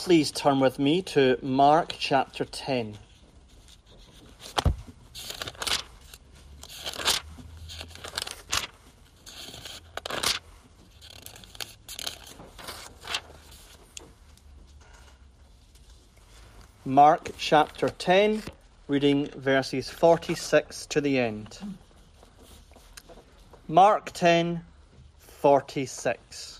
please turn with me to Mark chapter 10. Mark chapter 10, reading verses 46 to the end. Mark 10, 46.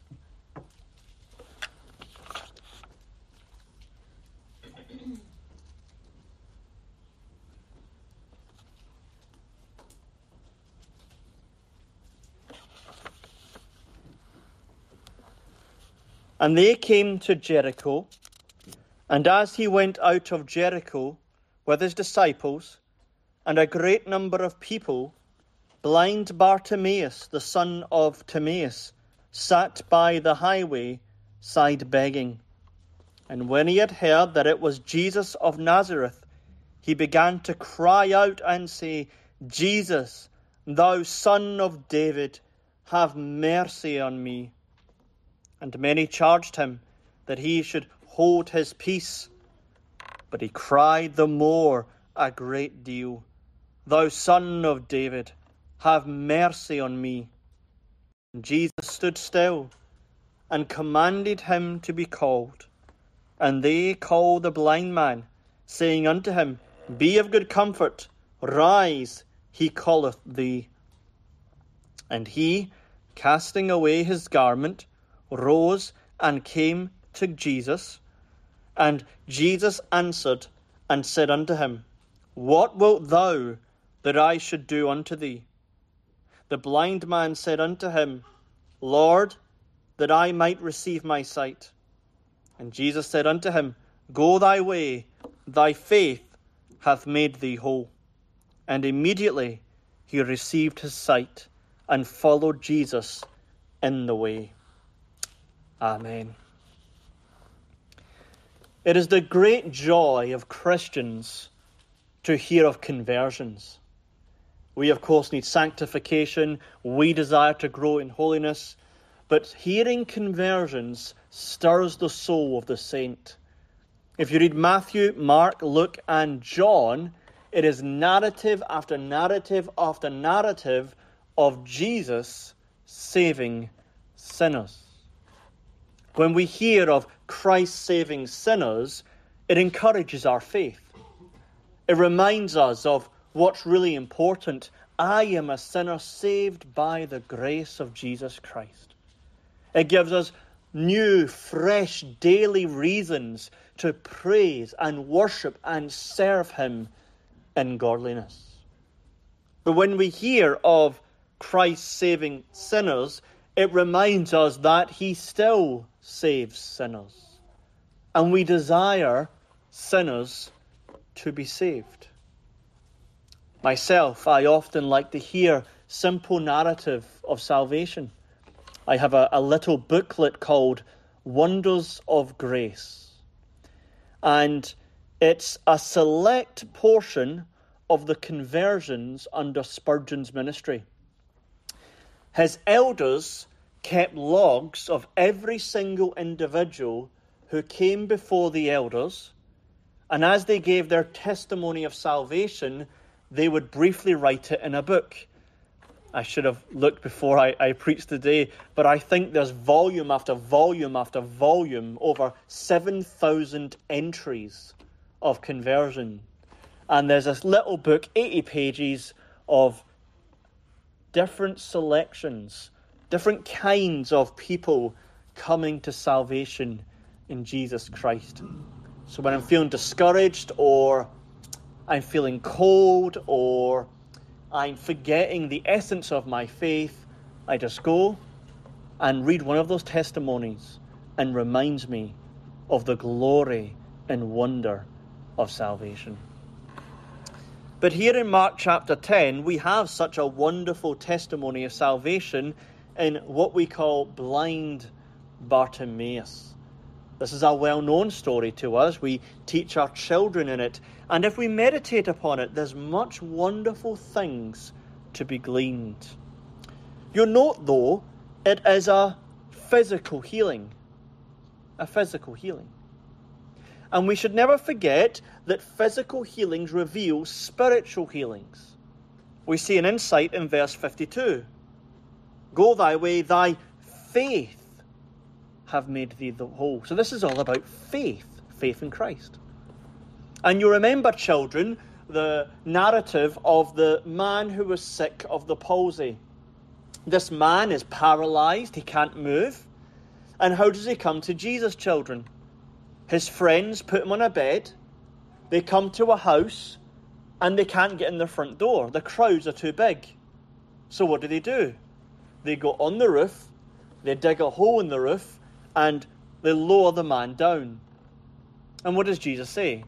And they came to Jericho, and as he went out of Jericho with his disciples and a great number of people, blind Bartimaeus, the son of Timaeus, sat by the highway side begging. And when he had heard that it was Jesus of Nazareth, he began to cry out and say, Jesus, thou son of David, have mercy on me. And many charged him that he should hold his peace. But he cried the more a great deal, Thou son of David, have mercy on me. And Jesus stood still and commanded him to be called. And they called the blind man, saying unto him, Be of good comfort, rise, he calleth thee. And he, casting away his garment, rose and came to Jesus. And Jesus answered and said unto him, What wilt thou that I should do unto thee? The blind man said unto him, Lord, that I might receive my sight. And Jesus said unto him, Go thy way, thy faith hath made thee whole. And immediately he received his sight and followed Jesus in the way. Amen. It is the great joy of Christians to hear of conversions. We, of course, need sanctification. We desire to grow in holiness. But hearing conversions stirs the soul of the saint. If you read Matthew, Mark, Luke, and John, it is narrative after narrative after narrative of Jesus saving sinners. When we hear of Christ saving sinners, it encourages our faith. It reminds us of what's really important. I am a sinner saved by the grace of Jesus Christ. It gives us new, fresh, daily reasons to praise and worship and serve him in godliness. But when we hear of Christ saving sinners, it reminds us that he still saves sinners. And we desire sinners to be saved. Myself, I often like to hear simple narrative of salvation. I have a little booklet called Wonders of Grace. And it's a select portion of the conversions under Spurgeon's ministry. His elders kept logs of every single individual who came before the elders, and as they gave their testimony of salvation, they would briefly write it in a book. I should have looked before I preached today, but I think there's volume after volume after volume, over 7,000 entries of conversion. And there's this little book, 80 pages, of different selections, different kinds of people coming to salvation in Jesus Christ. So when I'm feeling discouraged, or I'm feeling cold, or I'm forgetting the essence of my faith, I just go and read one of those testimonies and reminds me of the glory and wonder of salvation. But here in Mark chapter 10, we have such a wonderful testimony of salvation in what we call blind Bartimaeus. This is a well-known story to us. We teach our children in it. And if we meditate upon it, there's much wonderful things to be gleaned. You'll note, though, it is a physical healing. A physical healing. And we should never forget that physical healings reveal spiritual healings. We see an insight in verse 52. Go thy way, thy faith have made thee the whole. So this is all about faith in Christ. And you remember, children, the narrative of the man who was sick of the palsy. This man is paralyzed, he can't move. And how does he come to Jesus, children? His friends put him on a bed, they come to a house, and they can't get in the front door. The crowds are too big. So what do? They go on the roof, they dig a hole in the roof, and they lower the man down. And what does Jesus say?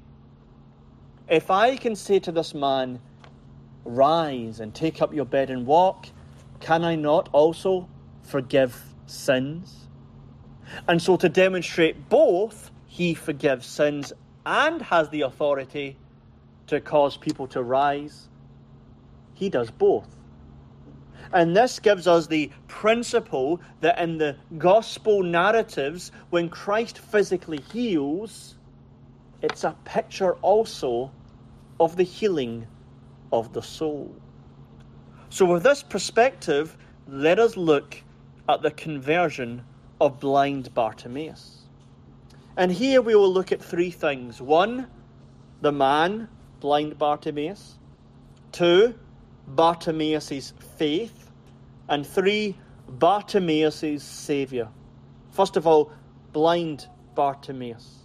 If I can say to this man, rise and take up your bed and walk, can I not also forgive sins? And so to demonstrate both, he forgives sins and has the authority to cause people to rise. He does both. And this gives us the principle that in the gospel narratives, when Christ physically heals, it's a picture also of the healing of the soul. So with this perspective, let us look at the conversion of blind Bartimaeus. And here we will look at three things. 1, the man, blind Bartimaeus. 2, Bartimaeus' faith. And 3, Bartimaeus' Saviour. First of all, blind Bartimaeus.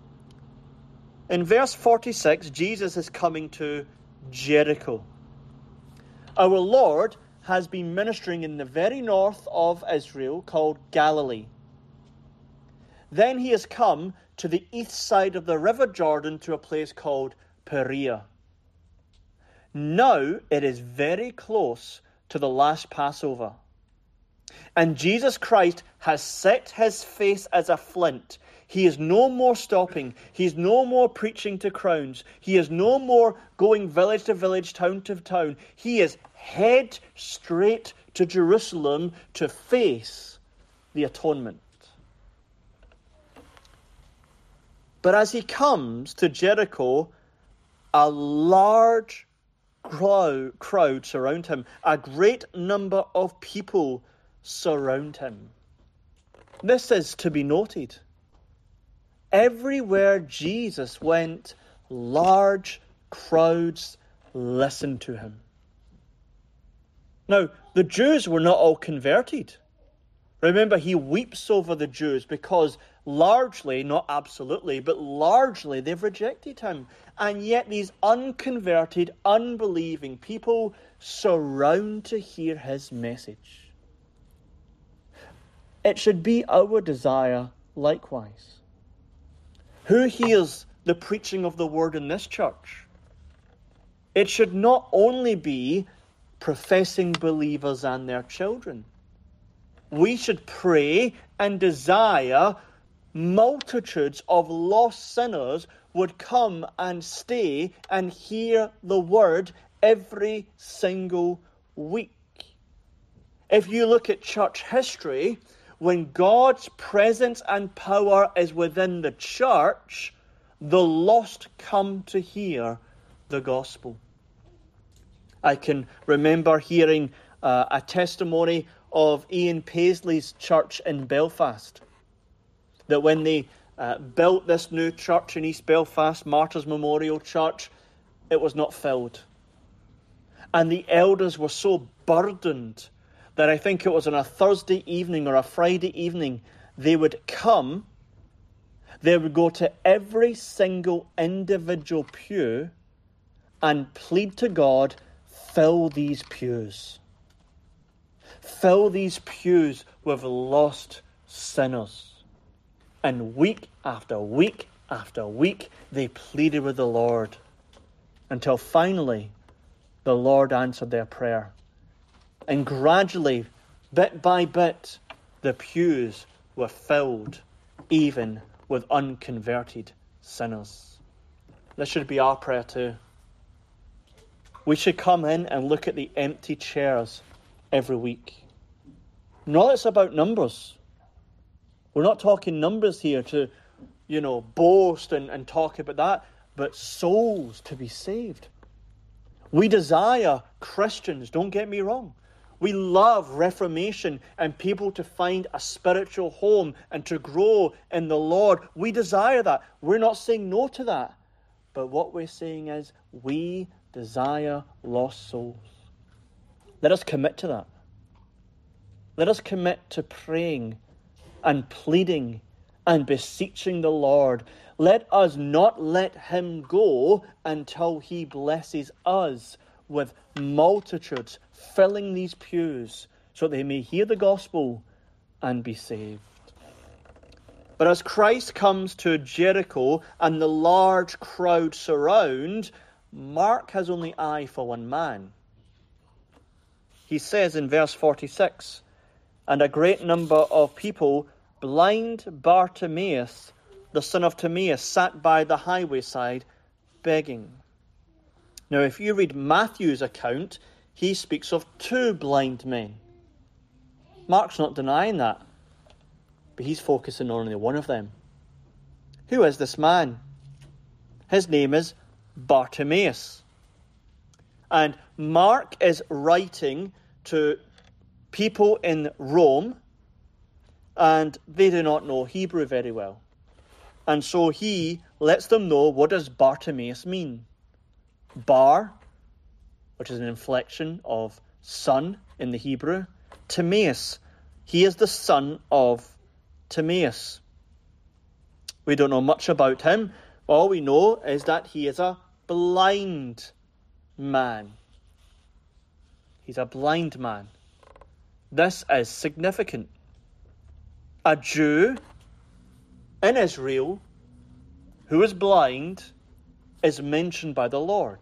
In verse 46, Jesus is coming to Jericho. Our Lord has been ministering in the very north of Israel called Galilee. Then he has come to the east side of the River Jordan to a place called Perea. Now it is very close to the last Passover. And Jesus Christ has set his face as a flint. He is no more stopping. He is no more preaching to crowds. He is no more going village to village, town to town. He is head straight to Jerusalem to face the atonement. But as he comes to Jericho, a large crowd surround him. A great number of people surround him. This is to be noted. Everywhere Jesus went, large crowds listened to him. Now, the Jews were not all converted. Remember, he weeps over the Jews because largely, not absolutely, but largely they've rejected him. And yet these unconverted, unbelieving people surround to hear his message. It should be our desire likewise. Who hears the preaching of the word in this church? It should not only be professing believers and their children. We should pray and desire multitudes of lost sinners would come and stay and hear the word every single week. If you look at church history, when God's presence and power is within the church, the lost come to hear the gospel. I can remember hearing a testimony of Ian Paisley's church in Belfast. That when they built this new church in East Belfast, Martyrs Memorial Church, it was not filled. And the elders were so burdened that I think it was on a Thursday evening or a Friday evening, they would come, they would go to every single individual pew and plead to God, fill these pews. Fill these pews with lost sinners. And week after week after week, they pleaded with the Lord until finally the Lord answered their prayer. And gradually, bit by bit, the pews were filled, even with unconverted sinners. This should be our prayer too. We should come in and look at the empty chairs every week. Not that it's about numbers. We're not talking numbers here to boast and talk about that, but souls to be saved. We desire Christians, don't get me wrong. We love reformation and people to find a spiritual home and to grow in the Lord. We desire that. We're not saying no to that. But what we're saying is we desire lost souls. Let us commit to that. Let us commit to praying and pleading and beseeching the Lord. Let us not let him go until he blesses us with multitudes filling these pews so that they may hear the gospel and be saved. But as Christ comes to Jericho and the large crowd surround, Mark has only eye for one man. He says in verse 46, "And a great number of people, blind Bartimaeus, the son of Timaeus, sat by the highway side begging." Now, if you read Matthew's account, he speaks of two blind men. Mark's not denying that, but he's focusing on only one of them. Who is this man? His name is Bartimaeus. And Mark is writing to people in Rome, and they do not know Hebrew very well. And so he lets them know, what does Bartimaeus mean? Bar, which is an inflection of son in the Hebrew. Timaeus, he is the son of Timaeus. We don't know much about him. All we know is that he is a blind man. He's a blind man. This is significant. A Jew in Israel who is blind is mentioned by the Lord.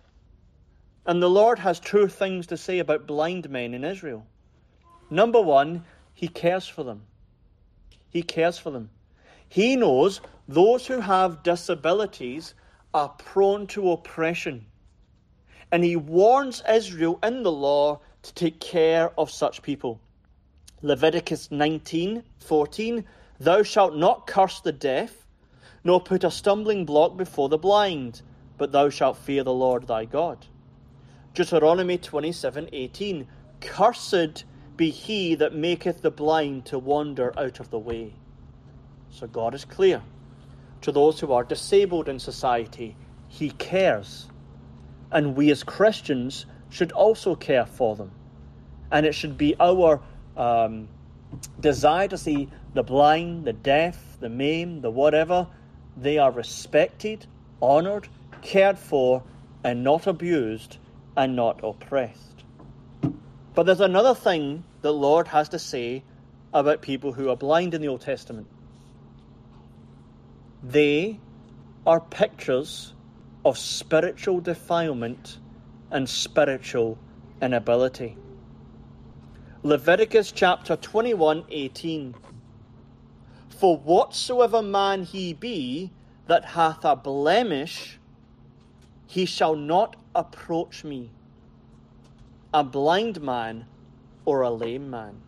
And the Lord has two things to say about blind men in Israel. Number one, he cares for them. He cares for them. He knows those who have disabilities are prone to oppression. And he warns Israel in the law to take care of such people. Leviticus 19:14, "Thou shalt not curse the deaf, nor put a stumbling block before the blind, but thou shalt fear the Lord thy God." Deuteronomy 27:18, "Cursed be he that maketh the blind to wander out of the way." So God is clear. To those who are disabled in society, he cares. And we as Christians should also care for them. And it should be our desire to see the blind, the deaf, the maimed, the whatever, they are respected, honoured, cared for, and not abused, and not oppressed. But there's another thing the Lord has to say about people who are blind in the Old Testament. They are pictures of spiritual defilement and spiritual inability. Leviticus chapter 21:18, "For whatsoever man he be that hath a blemish, he shall not approach me, a blind man or a lame man."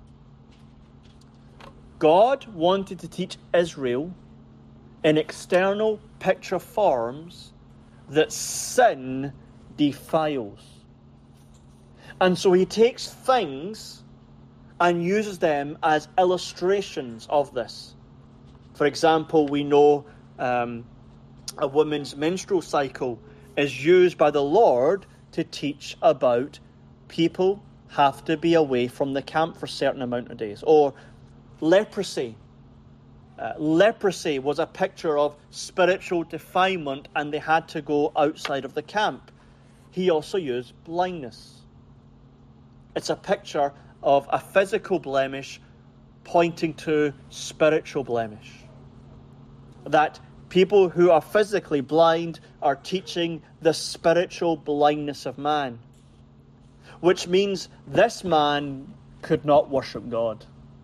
God wanted to teach Israel in external picture forms that sin defiles. And so he takes things and uses them as illustrations of this. For example, we know a woman's menstrual cycle is used by the Lord to teach about people have to be away from the camp for a certain amount of days. Or leprosy. Leprosy was a picture of spiritual defilement and they had to go outside of the camp. He also used blindness. It's a picture of a physical blemish pointing to spiritual blemish. That people who are physically blind are teaching the spiritual blindness of man. Which means this man could not worship God.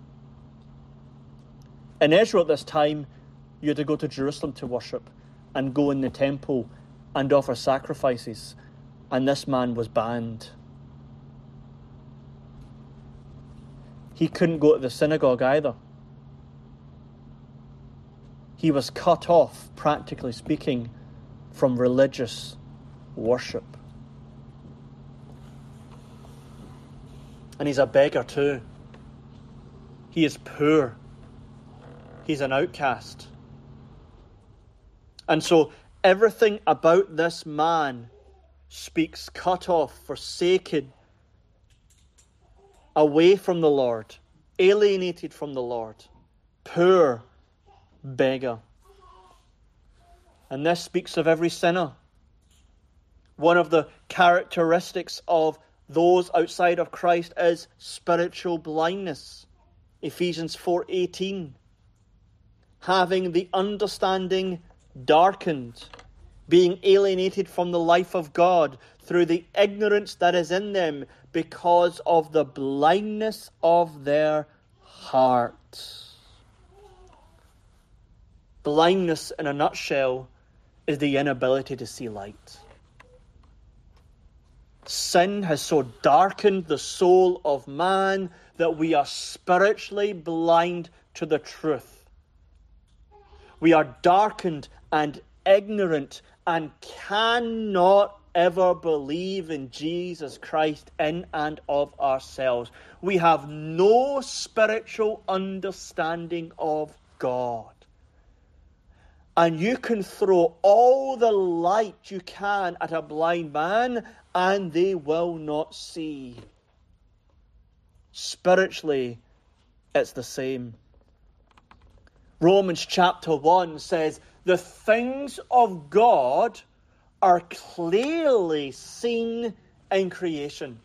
In Israel at this time, you had to go to Jerusalem to worship and go in the temple and offer sacrifices. And this man was banned. He couldn't go to the synagogue either. He was cut off, practically speaking, from religious worship. And he's a beggar too. He is poor. He's an outcast. And so everything about this man speaks cut off, forsaken, away from the Lord, alienated from the Lord, poor, beggar. And this speaks of every sinner. One of the characteristics of those outside of Christ is spiritual blindness. Ephesians 4:18. Having the understanding darkened, being alienated from the life of God through the ignorance that is in them because of the blindness of their hearts. Blindness, in a nutshell, is the inability to see light. Sin has so darkened the soul of man that we are spiritually blind to the truth. We are darkened and ignorant and cannot ever believe in Jesus Christ in and of ourselves. We have no spiritual understanding of God. And you can throw all the light you can at a blind man and they will not see. Spiritually, it's the same. Romans chapter 1 says, the things of God are clearly seen in creation.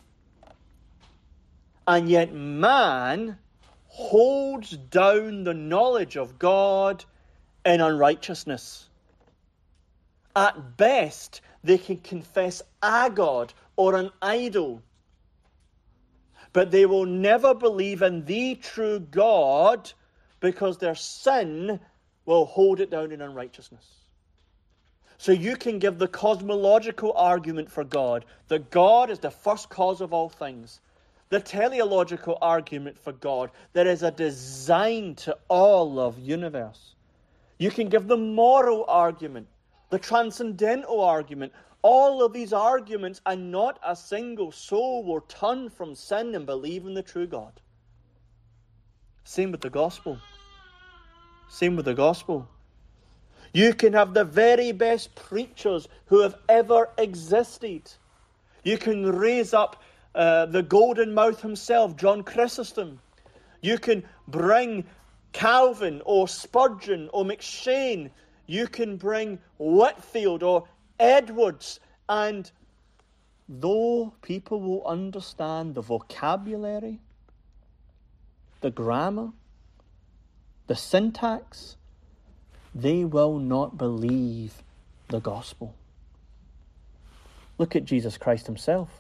And yet man holds down the knowledge of God in unrighteousness. At best, they can confess a god or an idol, but they will never believe in the true God because their sin will hold it down in unrighteousness. So you can give the cosmological argument for God, that God is the first cause of all things. The teleological argument for God, there is a design to all of universe. You can give the moral argument, the transcendental argument. All of these arguments, and not a single soul will turn from sin and believe in the true God. Same with the gospel. Same with the gospel. You can have the very best preachers who have ever existed. You can raise up the golden mouth himself, John Chrysostom. You can bring Calvin or Spurgeon or McShane. You can bring Whitfield or Edwards, and though people will understand the vocabulary, the grammar, the syntax, they will not believe the gospel. Look at Jesus Christ himself.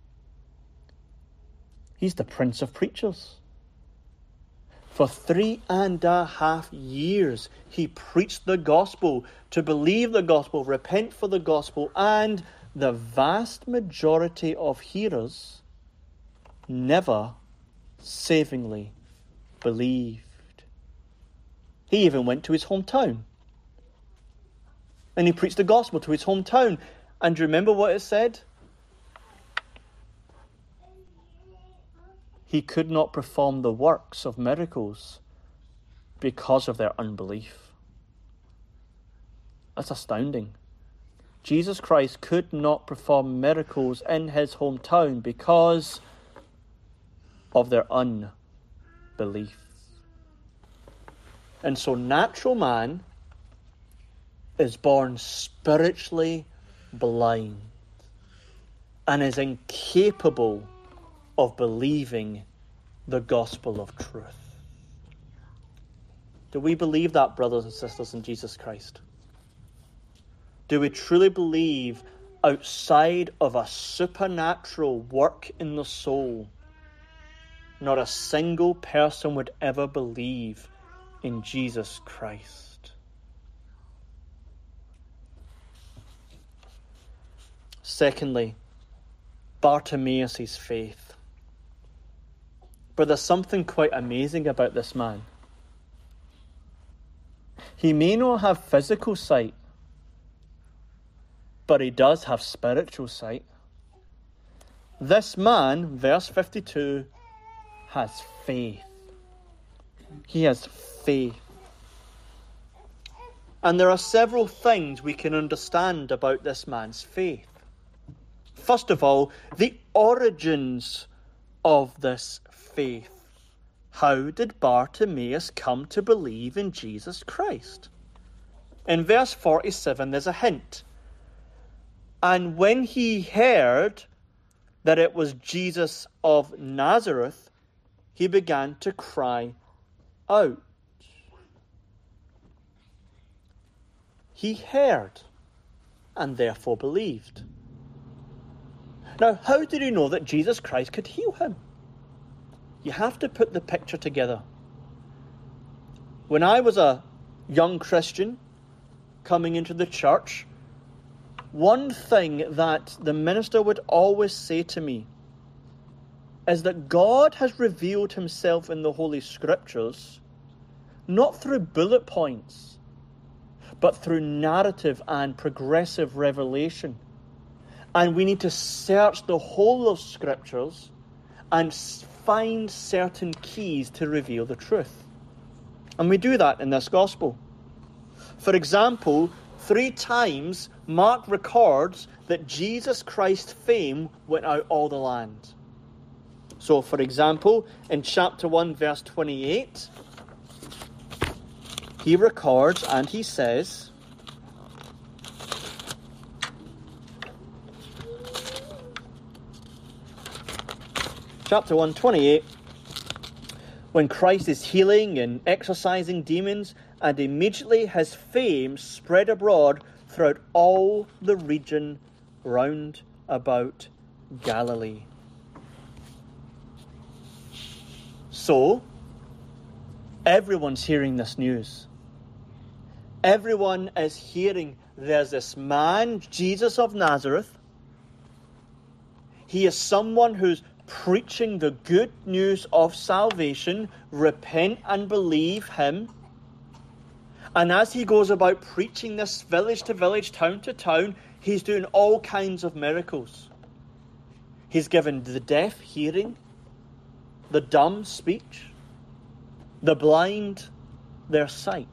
He's the Prince of Preachers. For 3.5 years, he preached the gospel, to believe the gospel, repent for the gospel, and the vast majority of hearers never savingly believed. He even went to his hometown, and he preached the gospel to his hometown. And do you remember what it said? He could not perform the works of miracles because of their unbelief. That's astounding. Jesus Christ could not perform miracles in his hometown because of their unbelief. And so natural man is born spiritually blind and is incapable of believing the gospel of truth. Do we believe that, brothers and sisters in Jesus Christ? Do we truly believe outside of a supernatural work in the soul, not a single person would ever believe in Jesus Christ? Secondly, Bartimaeus' faith. But there's something quite amazing about this man. He may not have physical sight, but he does have spiritual sight. This man, verse 52, has faith. He has faith. And there are several things we can understand about this man's faith. First of all, the origins of this faith. How did Bartimaeus come to believe in Jesus Christ? In verse 47, there's a hint. And when he heard that it was Jesus of Nazareth, he began to cry out. He heard and therefore believed. Now, how did he know that Jesus Christ could heal him? You have to put the picture together. When I was a young Christian coming into the church, one thing that the minister would always say to me is that God has revealed himself in the Holy Scriptures not through bullet points, but through narrative and progressive revelation. And we need to search the whole of Scriptures and find certain keys to reveal the truth. And we do that in this Gospel. For example, 3 times Mark records that Jesus Christ's fame went out all the land. So, for example, in chapter 1, verse 28, he records and he says, chapter 1, 28, when Christ is healing and exorcising demons, and immediately his fame spread abroad throughout all the region round about Galilee. So, everyone's hearing this news. Everyone is hearing there's this man, Jesus of Nazareth. He is someone who's preaching the good news of salvation. Repent and believe him. And as he goes about preaching this village to village, town to town, he's doing all kinds of miracles. He's given the deaf hearing, the dumb speech, the blind their sight.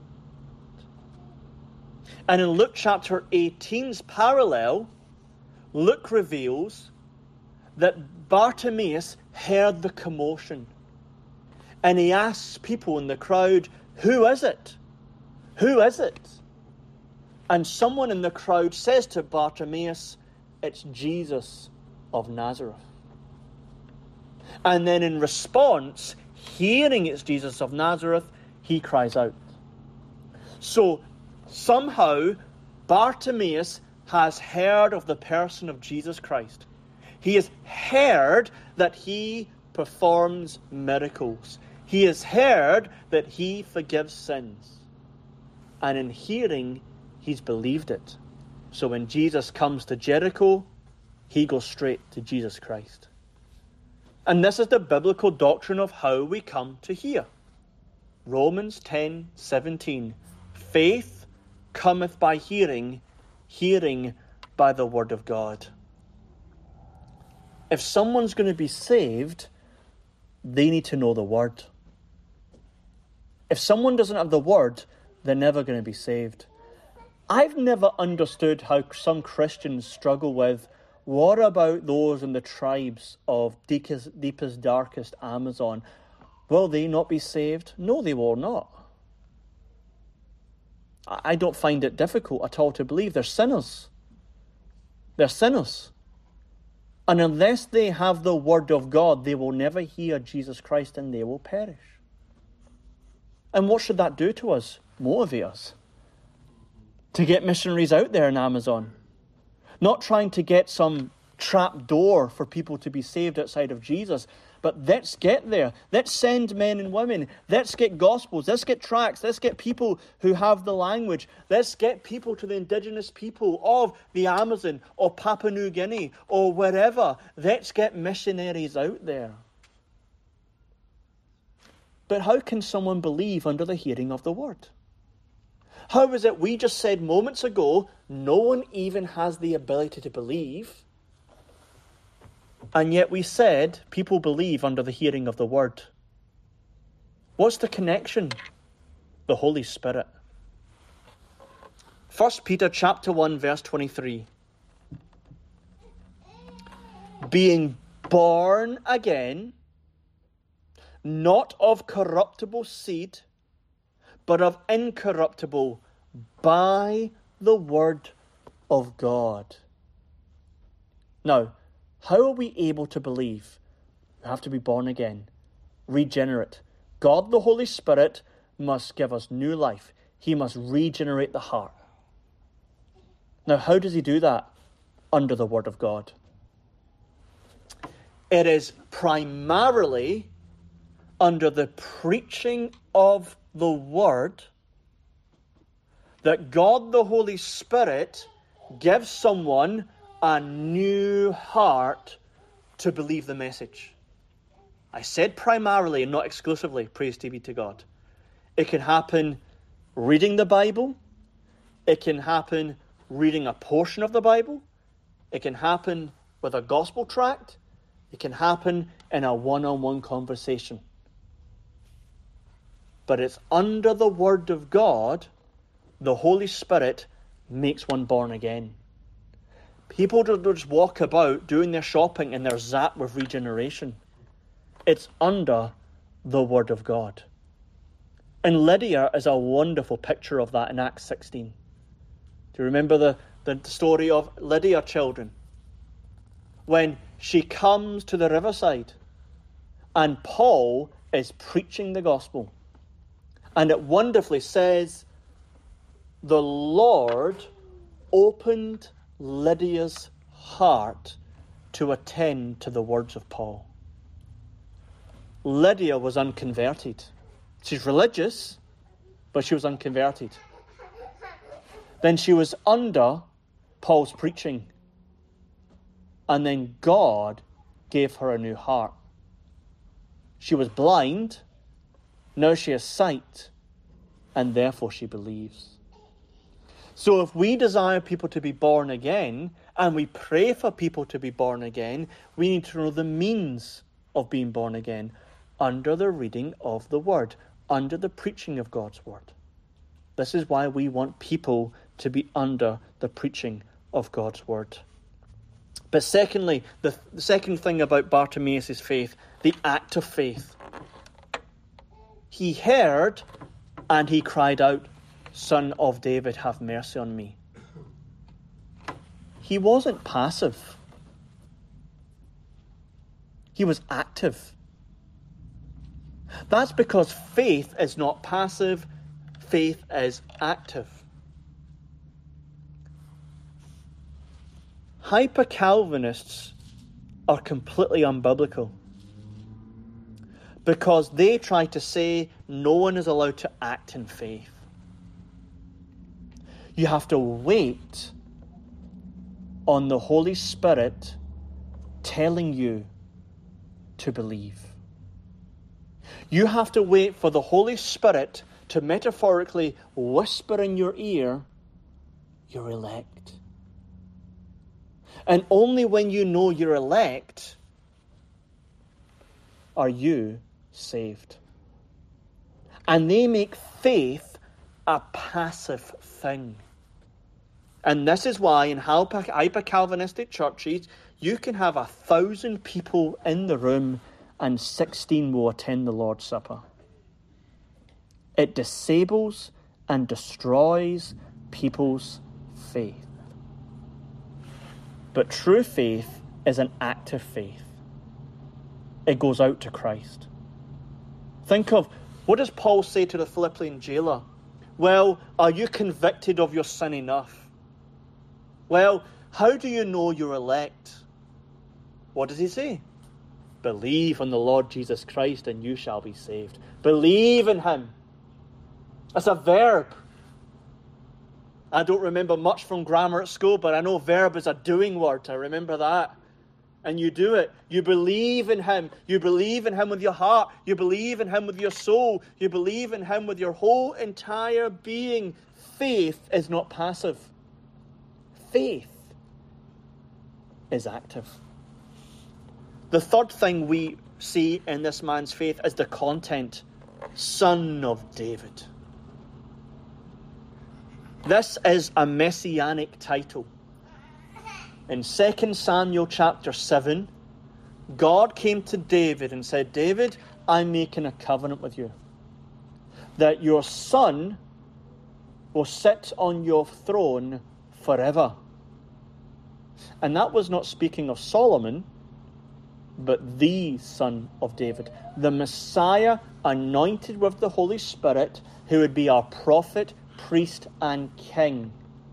And in Luke chapter 18's parallel, Luke reveals that Bartimaeus heard the commotion. And he asks people in the crowd, "Who is it? Who is it?" And someone in the crowd says to Bartimaeus, "It's Jesus of Nazareth." And then in response, hearing it's Jesus of Nazareth, he cries out. So somehow Bartimaeus has heard of the person of Jesus Christ. He has heard that he performs miracles. He has heard that he forgives sins. And in hearing, he's believed it. So when Jesus comes to Jericho, he goes straight to Jesus Christ. And this is the biblical doctrine of how we come to hear. Romans 10:17. Faith cometh by hearing, hearing by the word of God. If someone's going to be saved, they need to know the word. If someone doesn't have the word, they're never going to be saved. I've never understood how some Christians struggle with, what about those in the tribes of deepest, darkest Amazon? Will they not be saved? No, they will not. I don't find it difficult at all to believe they're sinners. They're sinners. And unless they have the word of God, they will never hear Jesus Christ and they will perish. And what should that do to us? Motivate us to get missionaries out there in Amazon. Not trying to get some trap door for people to be saved outside of Jesus, but let's get there. Let's send men and women. Let's get gospels. Let's get tracts. Let's get people who have the language. Let's get people to the indigenous people of the Amazon or Papua New Guinea or wherever. Let's get missionaries out there. But how can someone believe under the hearing of the word? How is it we just said moments ago, no one even has the ability to believe, and yet we said people believe under the hearing of the word? What's the connection? The Holy Spirit. 1 Peter chapter 1, verse 23. Being born again, not of corruptible seed, but of incorruptible, by the word of God. Now, how are we able to believe? We have to be born again, regenerate. God, the Holy Spirit, must give us new life. He must regenerate the heart. Now, how does he do that? Under the word of God. It is primarily under the preaching of the word that God, the Holy Spirit, gives someone a new heart to believe the message. I said primarily and not exclusively, praise be to God. It can happen reading the Bible. It can happen reading a portion of the Bible. It can happen with a gospel tract. It can happen in a one-on-one conversation. But it's under the word of God, the Holy Spirit makes one born again. People don't just walk about doing their shopping and they're zapped with regeneration. It's under the word of God. And Lydia is a wonderful picture of that in Acts 16. Do you remember the story of Lydia, children? When she comes to the riverside and Paul is preaching the gospel. And it wonderfully says, the Lord opened Lydia's heart to attend to the words of Paul. Lydia was unconverted. She's religious, but she was unconverted. Then she was under Paul's preaching. And then God gave her a new heart. She was blind. Now she has sight. And therefore she believes. So if we desire people to be born again, and we pray for people to be born again, we need to know the means of being born again under the reading of the word, under the preaching of God's word. This is why we want people to be under the preaching of God's word. But secondly, the second thing about Bartimaeus' faith, the act of faith. He heard and he cried out, Son of David, have mercy on me. He wasn't passive. He was active. That's because faith is not passive, faith is active. Hyper-Calvinists are completely unbiblical because they try to say no one is allowed to act in faith. You have to wait on the Holy Spirit telling you to believe. You have to wait for the Holy Spirit to metaphorically whisper in your ear, you're elect. And only when you know you're elect are you saved. And they make faith a passive thing. And this is why in hyper-Calvinistic churches, you can have 1,000 people in the room and 16 will attend the Lord's Supper. It disables and destroys people's faith. But true faith is an active faith. It goes out to Christ. Think of, what does Paul say to the Philippian jailer? Well, are you convicted of your sin enough? Well, how do you know you're elect? What does he say? Believe on the Lord Jesus Christ and you shall be saved. Believe in him. That's a verb. I don't remember much from grammar at school, but I know verb is a doing word. I remember that. And you do it. You believe in him. You believe in him with your heart. You believe in him with your soul. You believe in him with your whole entire being. faith is not passive. Faith is active. The third thing we see in this man's faith is the content. Son of David. This is a messianic title. In 2 Samuel chapter 7, God came to David and said, David, I'm making a covenant with you, that your son will sit on your throne forever. And that was not speaking of Solomon, but the Son of David, the Messiah anointed with the Holy Spirit, who would be our prophet, priest, and king.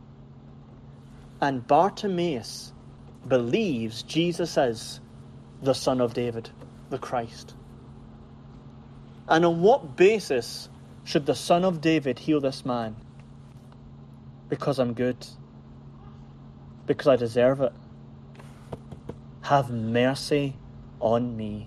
And Bartimaeus believes Jesus is the Son of David, the Christ. And on what basis should the Son of David heal this man? Because I'm good. Because I deserve it. Have mercy on me.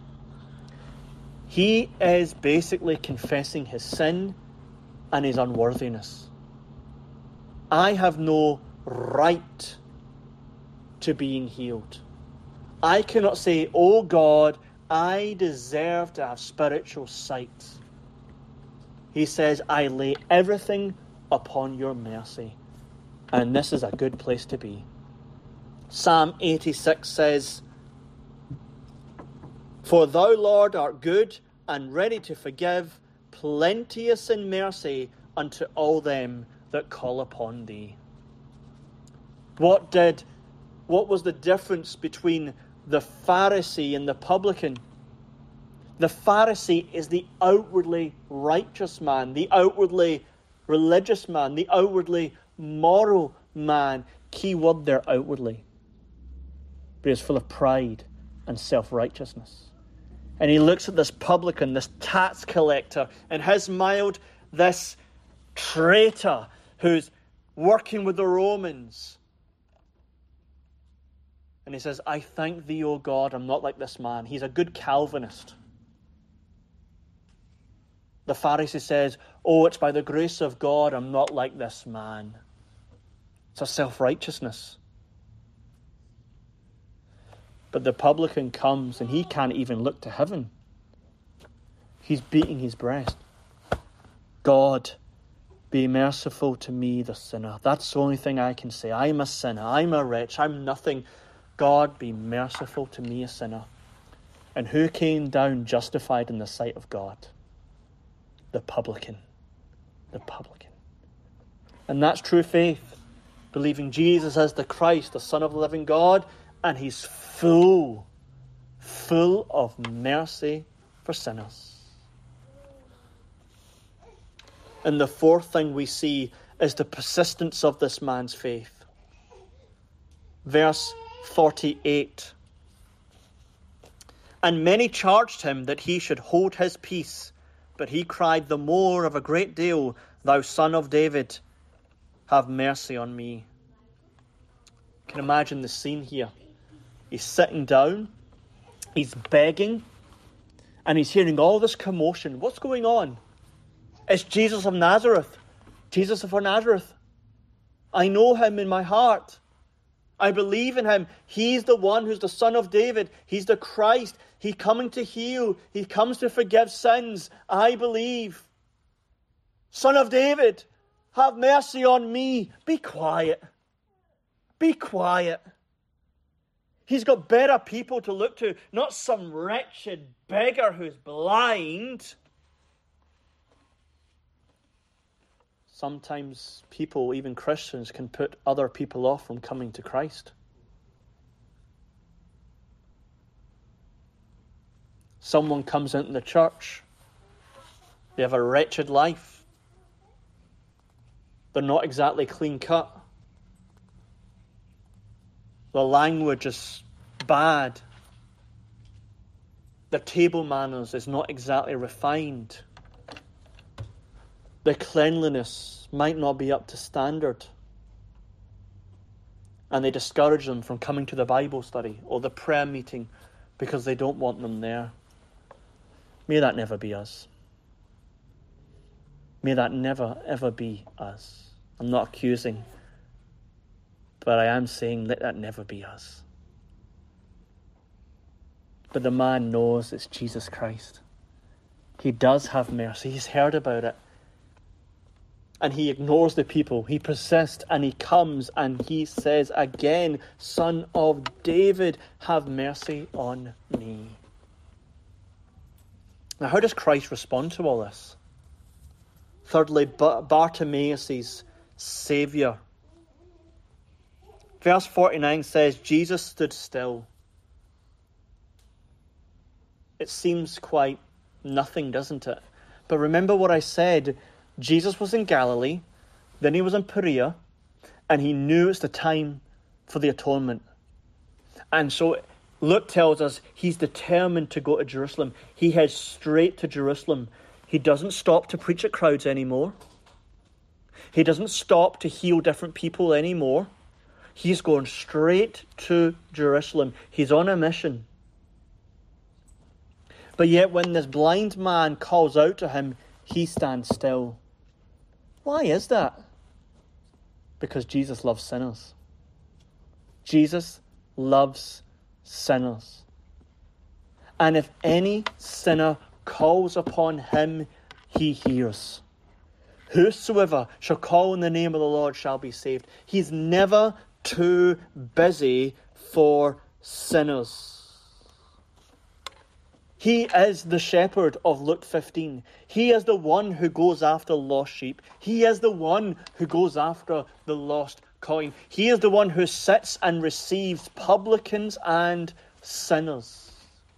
He is basically confessing his sin and his unworthiness. I have no right to being healed. I cannot say, oh God, I deserve to have spiritual sight. He says, I lay everything upon your mercy. And this is a good place to be. Psalm 86 says, For thou, Lord, art good and ready to forgive, plenteous in mercy unto all them that call upon thee. What was the difference between the Pharisee and the publican? The Pharisee is the outwardly righteous man, the outwardly religious man, the outwardly moral man. Key word there, outwardly. But he's full of pride and self-righteousness. And he looks at this publican, this tax collector, in his mind, this traitor who's working with the Romans. And he says, I thank thee, O God, I'm not like this man. He's a good Calvinist. The Pharisee says, oh, it's by the grace of God, I'm not like this man. It's a self-righteousness. But the publican comes and he can't even look to heaven. He's beating his breast. God, be merciful to me, the sinner. That's the only thing I can say. I'm a sinner. I'm a wretch. I'm nothing. God, be merciful to me, a sinner. And who came down justified in the sight of God? The publican. The publican. And that's true faith. Believing Jesus as the Christ, the Son of the living God, and he's full of mercy for sinners. And the fourth thing we see is the persistence of this man's faith. Verse 48. And many charged him that he should hold his peace, but he cried the more of a great deal, Thou Son of David, have mercy on me. You can imagine the scene here. He's sitting down, he's begging, and he's hearing all this commotion. What's going on? It's Jesus of Nazareth. Jesus of Nazareth. I know him in my heart. I believe in him. He's the one who's the Son of David. He's the Christ. He's coming to heal. He comes to forgive sins. I believe. Son of David, have mercy on me. Be quiet. Be quiet. He's got better people to look to, not some wretched beggar who's blind. Sometimes people, even Christians, can put other people off from coming to Christ. Someone comes into the church. They have a wretched life. They're not exactly clean cut. The language is bad. Their table manners is not exactly refined. Their cleanliness might not be up to standard. And they discourage them from coming to the Bible study or the prayer meeting because they don't want them there. May that never be us. May that never, ever be us. I'm not accusing, but I am saying let that never be us. But the man knows it's Jesus Christ. He does have mercy. He's heard about it. And he ignores the people. He persists and he comes and he says again, Son of David, have mercy on me. Now, how does Christ respond to all this? Thirdly, Bartimaeus' Saviour. Verse 49 says, Jesus stood still. It seems quite nothing, doesn't it? But remember what I said. Jesus was in Galilee, then he was in Perea, and he knew it's the time for the atonement. And so Luke tells us he's determined to go to Jerusalem. He heads straight to Jerusalem. He doesn't stop to preach at crowds anymore. He doesn't stop to heal different people anymore. He's going straight to Jerusalem. He's on a mission. But yet when this blind man calls out to him, he stands still. Why is that? Because Jesus loves sinners. Jesus loves sinners. And if any sinner calls upon him, he hears. Whosoever shall call on the name of the Lord shall be saved. He's never too busy for sinners. He is the shepherd of Luke 15. He is the one who goes after lost sheep. He is the one who goes after the lost coin. He is the one who sits and receives publicans and sinners.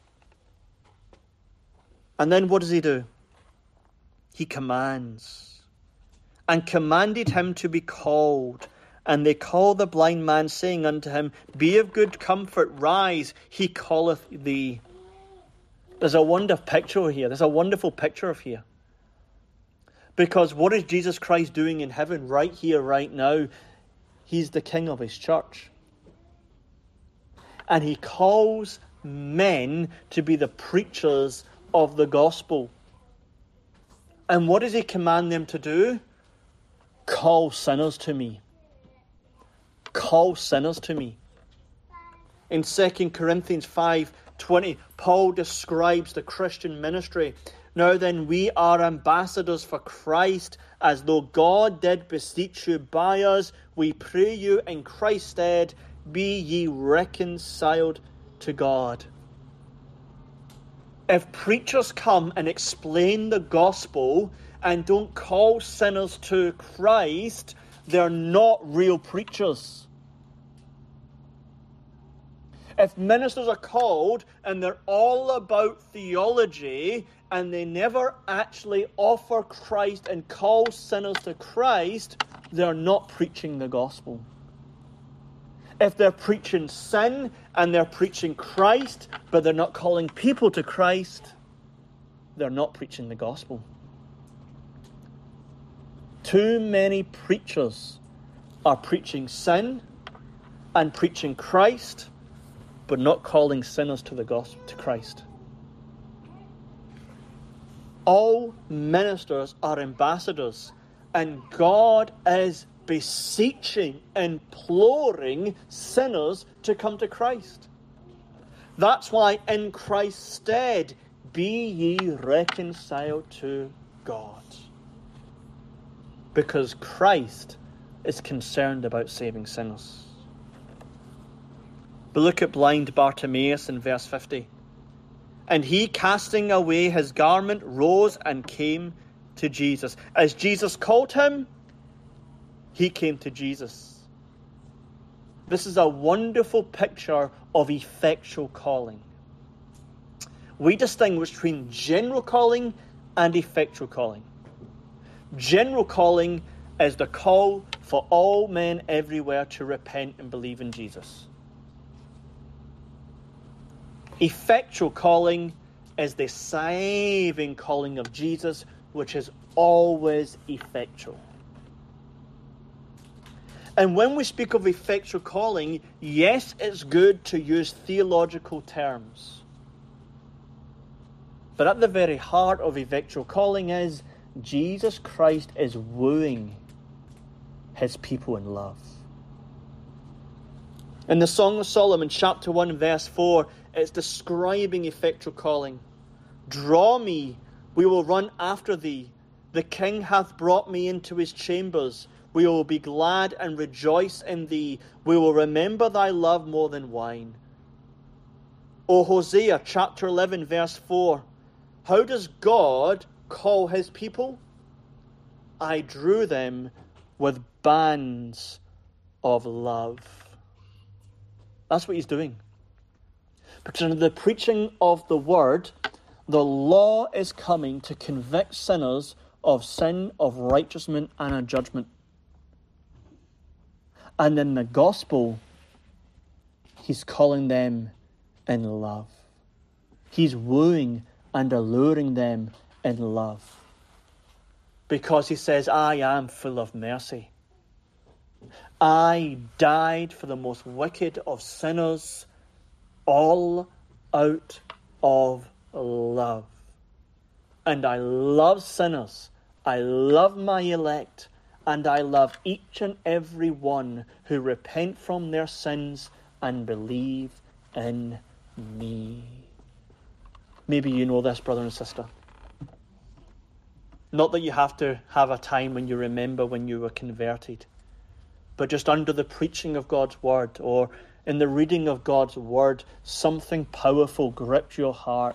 And then what does he do? He commands. And commanded him to be called. And they call the blind man, saying unto him, Be of good comfort, rise, he calleth thee. There's a wonderful picture here. There's a wonderful picture of here. Because what is Jesus Christ doing in heaven right here, right now? He's the king of his church. And he calls men to be the preachers of the gospel. And what does he command them to do? Call sinners to me. Call sinners to me. In 2 Corinthians 5:20, Paul describes the Christian ministry. Now then, we are ambassadors for Christ, as though God did beseech you by us. We pray you in Christ's stead, be ye reconciled to God. If preachers come and explain the gospel and don't call sinners to Christ, they're not real preachers. If ministers are called and they're all about theology and they never actually offer Christ and call sinners to Christ, they're not preaching the gospel. If they're preaching sin and they're preaching Christ, but they're not calling people to Christ, they're not preaching the gospel. Too many preachers are preaching sin and preaching Christ, but not calling sinners to the gospel, to Christ. All ministers are ambassadors, and God is beseeching, imploring sinners to come to Christ. That's why in Christ's stead, be ye reconciled to God. Because Christ is concerned about saving sinners. But look at blind Bartimaeus in verse 50. And he, casting away his garment, rose and came to Jesus. As Jesus called him, he came to Jesus. This is a wonderful picture of effectual calling. We distinguish between general calling and effectual calling. General calling is the call for all men everywhere to repent and believe in Jesus. Effectual calling is the saving calling of Jesus, which is always effectual. And when we speak of effectual calling, yes, it's good to use theological terms. But at the very heart of effectual calling is Jesus Christ is wooing his people in love. In the Song of Solomon, chapter 1, verse 4, it's describing effectual calling. Draw me, we will run after thee. The King hath brought me into his chambers. We will be glad and rejoice in thee. We will remember thy love more than wine. O Hosea, chapter 11, verse 4. How does God call his people? I drew them with bands of love. That's what he's doing. Because in the preaching of the word, the law is coming to convict sinners of sin, of righteousness, and of judgment. And in the gospel, he's calling them in love. He's wooing and alluring them in love. Because he says, I am full of mercy. I died for the most wicked of sinners, all out of love. And I love sinners. I love my elect. And I love each and every one who repent from their sins and believe in me. Maybe you know this, brother and sister. Not that you have to have a time when you remember when you were converted, but just under the preaching of God's word or in the reading of God's word, something powerful gripped your heart.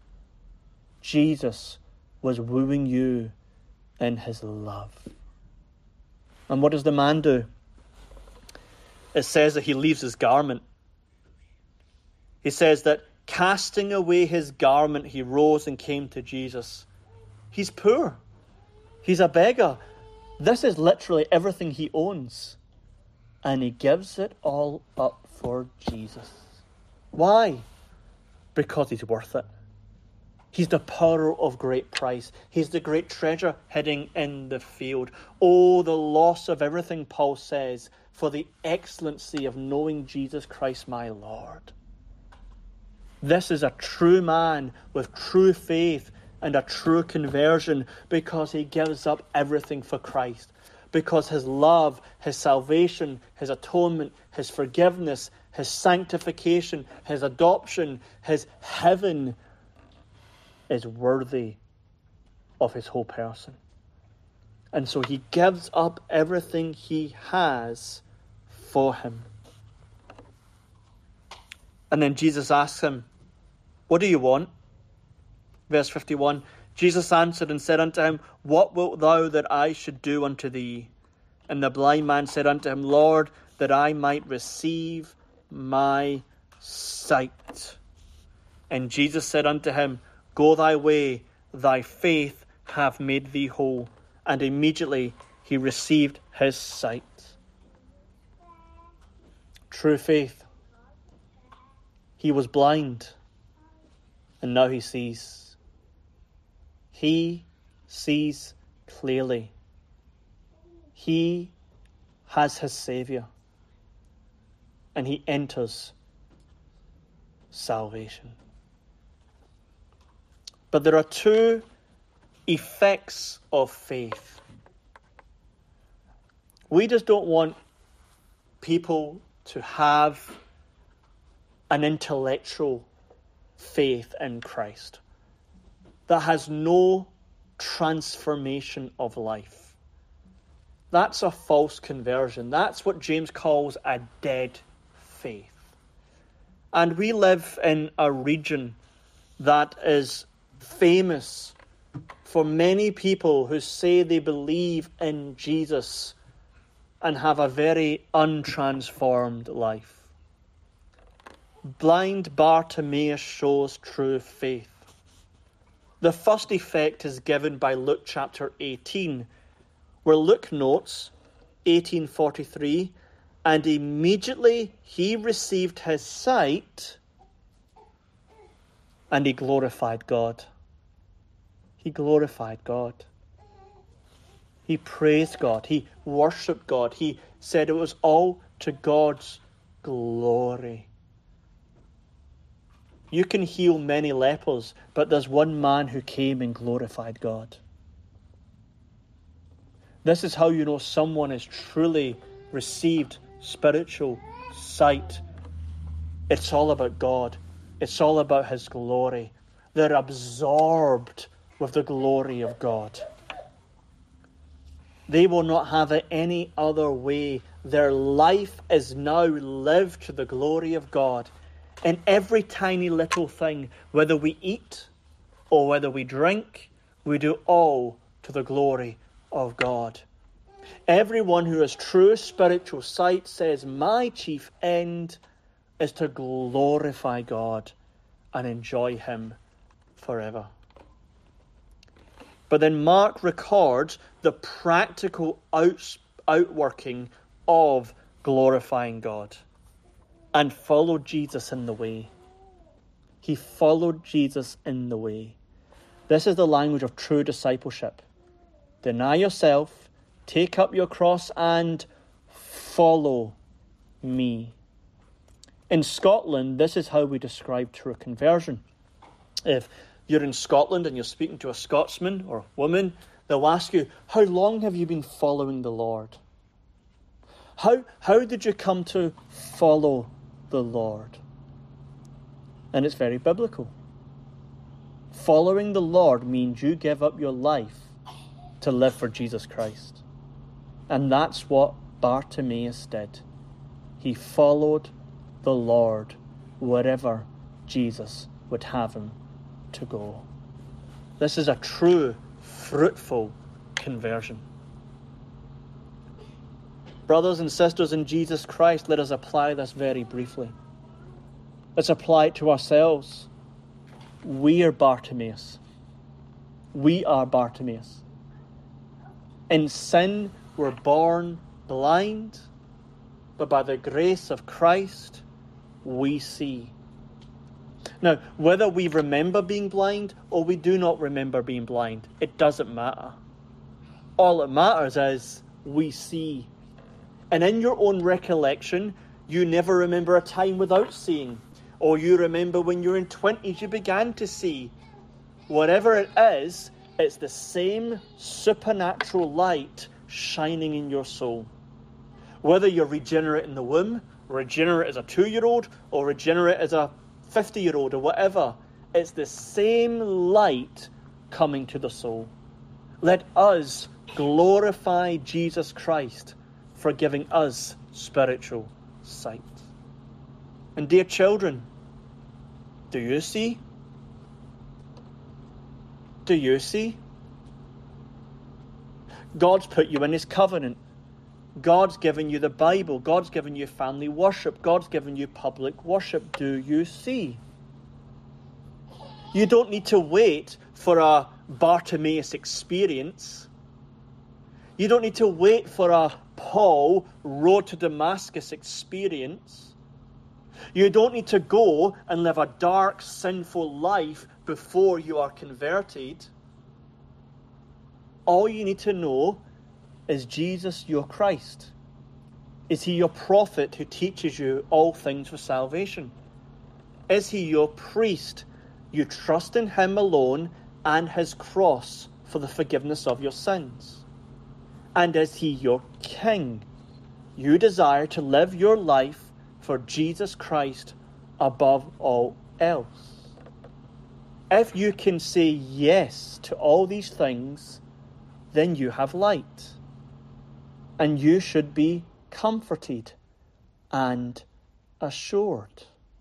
Jesus was wooing you in his love. And what does the man do? It says that he leaves his garment. He says that casting away his garment, he rose and came to Jesus. He's poor. He's a beggar. This is literally everything he owns. And he gives it all up for Jesus. Why? Because he's worth it. He's the pearl of great price. He's the great treasure hidden in the field. Oh, the loss of everything, Paul says, for the excellency of knowing Jesus Christ my Lord. This is a true man with true faith and a true conversion because he gives up everything for Christ. Because his love, his salvation, his atonement, his forgiveness, his sanctification, his adoption, his heaven is worthy of his whole person. And so he gives up everything he has for him. And then Jesus asks him, what do you want? Verse 51, Jesus answered and said unto him, what wilt thou that I should do unto thee? And the blind man said unto him, Lord, that I might receive my sight. And Jesus said unto him, go thy way, thy faith hath made thee whole. And immediately he received his sight. True faith. He was blind, and now he sees. He sees clearly. He has his Saviour, and he enters salvation. But there are two effects of faith. We just don't want people to have an intellectual faith in Christ that has no transformation of life. That's a false conversion. That's what James calls a dead faith. And we live in a region that is famous for many people who say they believe in Jesus and have a very untransformed life. Blind Bartimaeus shows true faith. The first effect is given by Luke chapter 18, where Luke notes, 18:43, and immediately he received his sight and he glorified God. He glorified God. He praised God. He worshipped God. He said it was all to God's glory. You can heal many lepers, but there's one man who came and glorified God. This is how you know someone has truly received spiritual sight. It's all about God. It's all about His glory. They're absorbed with the glory of God. They will not have it any other way. Their life is now lived to the glory of God. In every tiny little thing, whether we eat or whether we drink, we do all to the glory of God. Everyone who has true spiritual sight says, my chief end is to glorify God and enjoy Him forever. But then Mark records the practical outworking of glorifying God, and followed Jesus in the way. He followed Jesus in the way. This is the language of true discipleship. Deny yourself, take up your cross, and follow me. In Scotland, this is how we describe true conversion. If you're in Scotland and you're speaking to a Scotsman or woman, they'll ask you, how long have you been following the Lord? How did you come to follow the Lord? And it's very biblical. Following the Lord means you give up your life to live for Jesus Christ. And that's what Bartimaeus did. He followed the Lord wherever Jesus would have him to go. This is a true, fruitful conversion. Brothers and sisters in Jesus Christ, let us apply this very briefly. Let's apply it to ourselves. We are Bartimaeus. We are Bartimaeus. In sin, we're born blind, but by the grace of Christ, we see. Now, whether we remember being blind or we do not remember being blind, it doesn't matter. All that matters is we see. And in your own recollection, you never remember a time without seeing. Or you remember when you were in 20s, you began to see. Whatever it is, it's the same supernatural light shining in your soul. Whether you're regenerate in the womb, regenerate as a 2-year-old, or regenerate as a 50-year-old, or whatever, it's the same light coming to the soul. Let us glorify Jesus Christ for giving us spiritual sight. And dear children, do you see? Do you see? God's put you in His covenant. God's given you the Bible. God's given you family worship. God's given you public worship. Do you see? You don't need to wait for a Bartimaeus experience. You don't need to wait for a Paul road to Damascus experience. You don't need to go and live a dark, sinful life before you are converted. All you need to know is Jesus your Christ. Is He your prophet who teaches you all things for salvation? Is He your priest? You trust in Him alone and His cross for the forgiveness of your sins. And is He your king? You desire to live your life for Jesus Christ above all else. If you can say yes to all these things, then you have light. And you should be comforted and assured.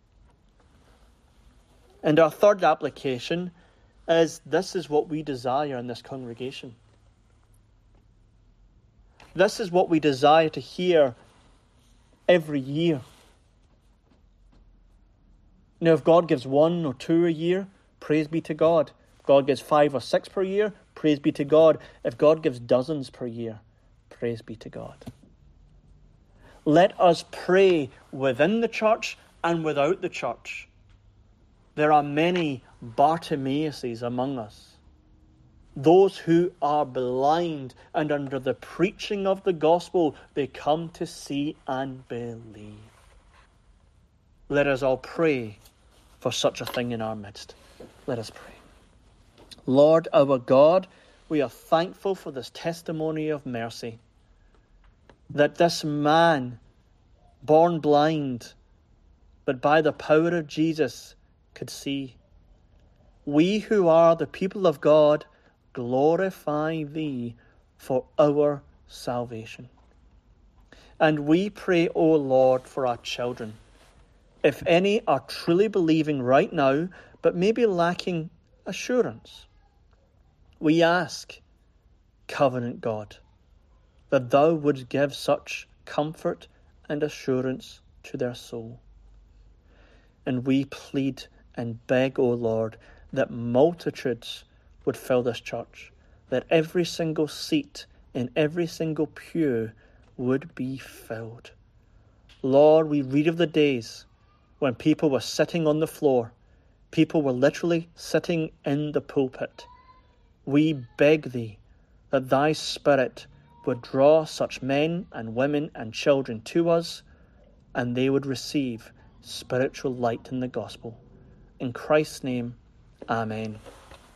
And our third application is this is what we desire in this congregation. This is what we desire to hear every year. Now, if God gives 1 or 2 a year, praise be to God. If God gives 5 or 6 per year, praise be to God. If God gives dozens per year, praise be to God. Let us pray within the church and without the church. There are many Bartimaeuses among us. Those who are blind, and under the preaching of the gospel, they come to see and believe. Let us all pray for such a thing in our midst. Let us pray. Lord our God, we are thankful for this testimony of mercy, that this man, born blind, but by the power of Jesus, could see. We who are the people of God glorify thee for our salvation. And we pray, O Lord, for our children. If any are truly believing right now, but maybe lacking assurance, we ask, Covenant God, that thou wouldst give such comfort and assurance to their soul. And we plead and beg, O Lord, that multitudes would fill this church, that every single seat in every single pew would be filled. Lord, we read of the days when people were sitting on the floor. People were literally sitting in the pulpit. We beg thee that thy Spirit would draw such men and women and children to us, and they would receive spiritual light in the gospel. In Christ's name, amen.